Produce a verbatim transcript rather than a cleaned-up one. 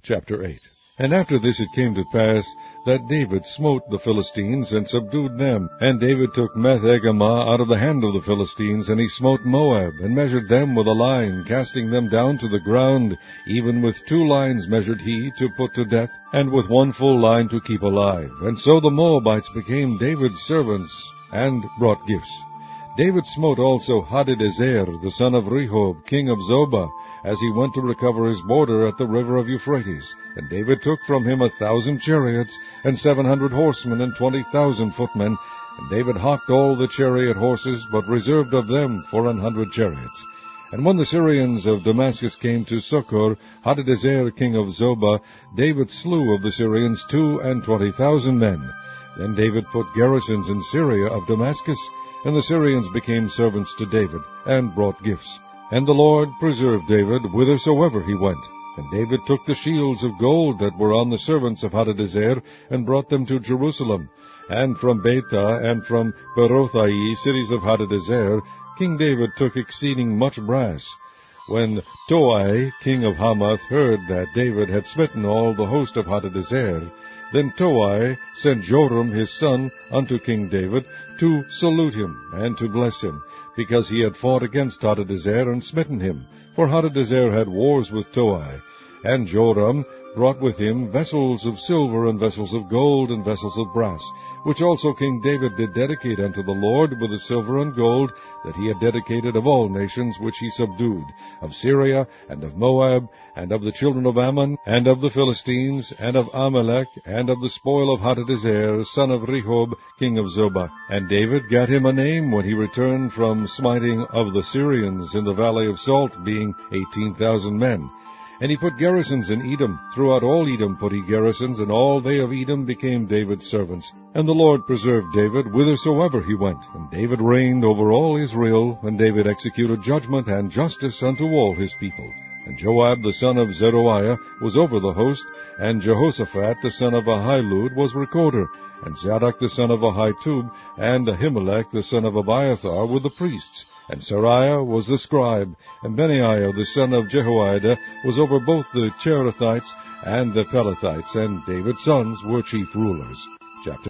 Chapter eight. And after this it came to pass that David smote the Philistines, and subdued them. And David took Meth-Egamah out of the hand of the Philistines, and he smote Moab, and measured them with a line, casting them down to the ground. Even with two lines measured he, to put to death, and with one full line to keep alive. And so the Moabites became David's servants, and brought gifts. David smote also Hadadezer, the son of Rehob, king of Zobah, as he went to recover his border at the river of Euphrates. And David took from him a thousand chariots, and seven hundred horsemen, and twenty thousand footmen. And David hocked all the chariot horses, but reserved of them for an hundred chariots. And when the Syrians of Damascus came to succor Hadadezer, king of Zobah, David slew of the Syrians two and twenty thousand men. Then David put garrisons in Syria of Damascus, and the Syrians became servants to David, and brought gifts. And the Lord preserved David whithersoever he went. And David took the shields of gold that were on the servants of Hadadezer, and brought them to Jerusalem. And from Betah and from Berothai, cities of Hadadezer, King David took exceeding much brass. When Toi, king of Hamath, heard that David had smitten all the host of Hadadezer, then Toi sent Joram his son unto King David to salute him and to bless him, because he had fought against Hadadezer and smitten him. For Hadadezer had wars with Toi. And Joram brought with him vessels of silver, and vessels of gold, and vessels of brass, which also King David did dedicate unto the Lord with the silver and gold that he had dedicated of all nations which he subdued, of Syria, and of Moab, and of the children of Ammon, and of the Philistines, and of Amalek, and of the spoil of Hadadezer, son of Rehob, king of Zobah. And David gat him a name when he returned from smiting of the Syrians in the valley of Salt, being eighteen thousand men. And he put garrisons in Edom. Throughout all Edom put he garrisons, and all they of Edom became David's servants. And the Lord preserved David whithersoever he went. And David reigned over all Israel, and David executed judgment and justice unto all his people. And Joab the son of Zeruiah was over the host, and Jehoshaphat the son of Ahilud was recorder, and Zadok the son of Ahitub, and Ahimelech the son of Abiathar were the priests. And Seraiah was the scribe, and Benaiah the son of Jehoiada was over both the Cherethites and the Pelethites, and David's sons were chief rulers. Chapter